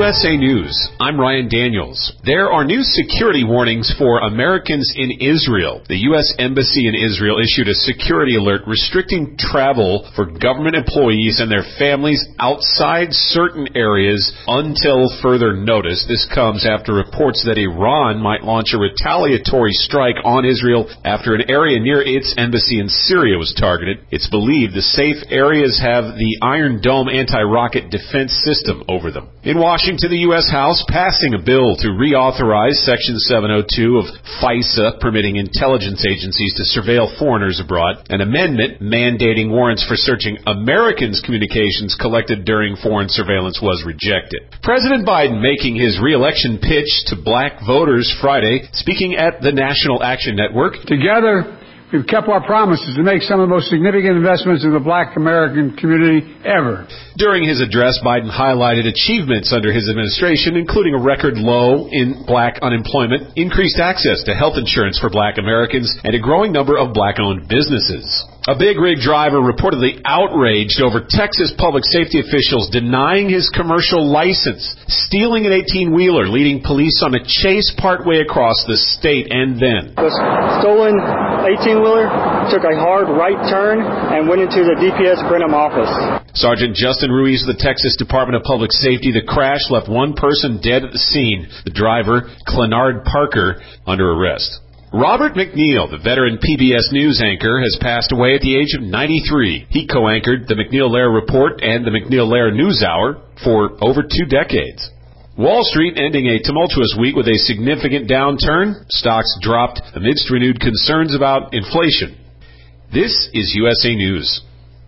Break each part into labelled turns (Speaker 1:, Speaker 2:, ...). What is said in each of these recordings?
Speaker 1: USA News, I'm Ryan Daniels. There are new security warnings for Americans in Israel. The U.S. Embassy in Israel issued a security alert restricting travel for government employees and their families outside certain areas until further notice. This comes after reports that Iran might launch a retaliatory strike on Israel after an area near its embassy in Syria was targeted. It's believed the safe areas have the Iron Dome anti-rocket defense system over them. In Washington, the U.S. House passing a bill to reauthorize Section 702 of FISA, permitting intelligence agencies to surveil foreigners abroad. An amendment mandating warrants for searching Americans' communications collected during foreign surveillance was rejected. President Biden making his re-election pitch to black voters Friday, speaking at the National Action Network.
Speaker 2: Together, we've kept our promises to make some of the most significant investments in the black American community ever.
Speaker 1: During his address, Biden highlighted achievements under his administration, including a record low in black unemployment, increased access to health insurance for black Americans, and a growing number of black-owned businesses. A big rig driver reportedly outraged over Texas public safety officials denying his commercial license, stealing an 18-wheeler, leading police on a chase partway across the state, and then
Speaker 3: the stolen 18-wheeler took a hard right turn and went into the DPS Brenham office.
Speaker 1: Sergeant Justin Ruiz of the Texas Department of Public Safety. The crash left one person dead at the scene. The driver, Clenard Parker, under arrest. Robert McNeil, the veteran PBS News anchor, has passed away at the age of 93. He co-anchored the McNeil-Lehrer Report and the McNeil-Lehrer News Hour for over 2 decades. Wall Street ending a tumultuous week with a significant downturn. Stocks dropped amidst renewed concerns about inflation. This is USA News.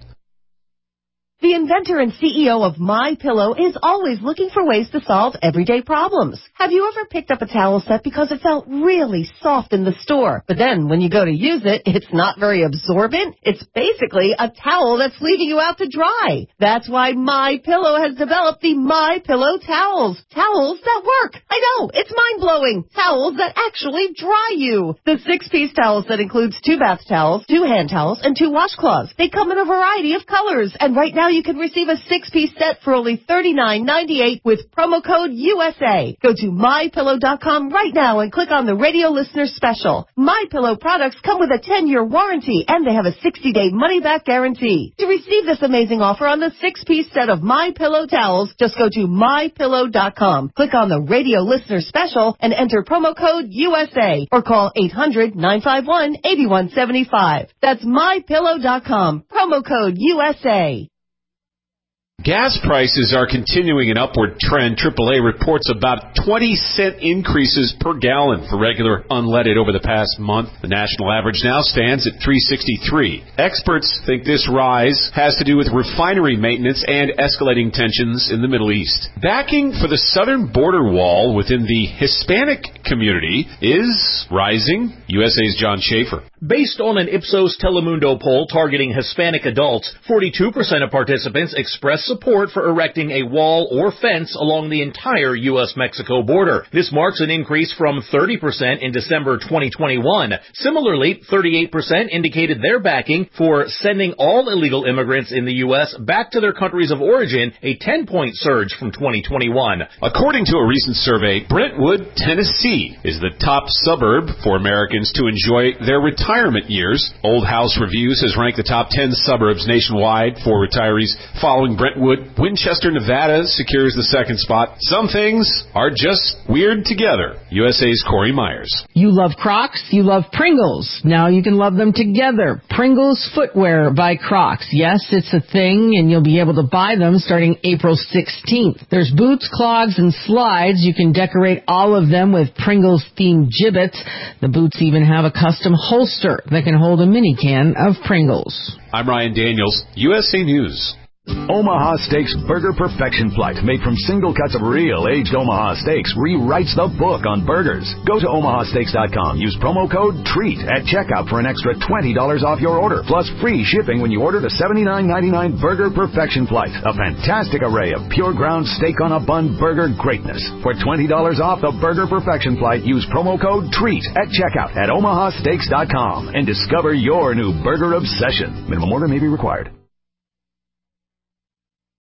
Speaker 4: The inventor and CEO of MyPillow is always looking for ways to solve everyday problems. Have you ever picked up a towel set because it felt really soft in the store, but then when you go to use it, it's not very absorbent? It's basically a towel that's leaving you out to dry. That's why MyPillow has developed the MyPillow towels. Towels that work. I know, it's mind-blowing. Towels that actually dry you. The 6-piece towel set includes 2 bath towels, 2 hand towels, and 2 washcloths. They come in a variety of colors, and right now you can receive a 6-piece set for only $39.98 with promo code USA. Go to MyPillow.com right now and click on the radio listener special. MyPillow products come with a 10-year warranty, and they have a 60-day money-back guarantee. To receive this amazing offer on the 6-piece set of MyPillow towels, just go to MyPillow.com. Click on the radio listener special and enter promo code USA or call 800-951-8175. That's MyPillow.com. Promo code USA.
Speaker 1: Gas prices are continuing an upward trend. AAA reports about 20-cent increases per gallon for regular unleaded over the past month. The national average now stands at $3.63. Experts think this rise has to do with refinery maintenance and escalating tensions in the Middle East. Backing for the southern border wall within the Hispanic community is rising. USA's John Schaefer.
Speaker 5: Based on an Ipsos Telemundo poll targeting Hispanic adults, 42% of participants expressed support for erecting a wall or fence along the entire U.S.-Mexico border. This marks an increase from 30% in December 2021. Similarly, 38% indicated their backing for sending all illegal immigrants in the U.S. back to their countries of origin, a 10-point surge from 2021.
Speaker 1: According to a recent survey, Brentwood, Tennessee is the top suburb for Americans to enjoy their retirement years. Old House Reviews has ranked the top 10 suburbs nationwide for retirees. Following Brentwood, Winchester, Nevada secures the second spot. Some things are just weird together. USA's Corey Myers.
Speaker 6: You love Crocs, you love Pringles. Now you can love them together. Pringles Footwear by Crocs. Yes, it's a thing, and you'll be able to buy them starting April 16th. There's boots, clogs, and slides. You can decorate all of them with Pringles-themed gibbets. The boots even have a custom holster that can hold a mini can of Pringles.
Speaker 1: I'm Ryan Daniels, USA News.
Speaker 7: Omaha Steaks Burger Perfection Flight, made from single cuts of real aged Omaha steaks, rewrites the book on burgers. Go to omahasteaks.com. Use promo code TREAT at checkout for an extra $20 off your order, plus free shipping when you order the $79.99 Burger Perfection Flight. A fantastic array of pure ground steak on a bun burger greatness. For $20 off the Burger Perfection Flight, use promo code TREAT at checkout at omahasteaks.com and discover your new burger obsession. Minimum order may be required.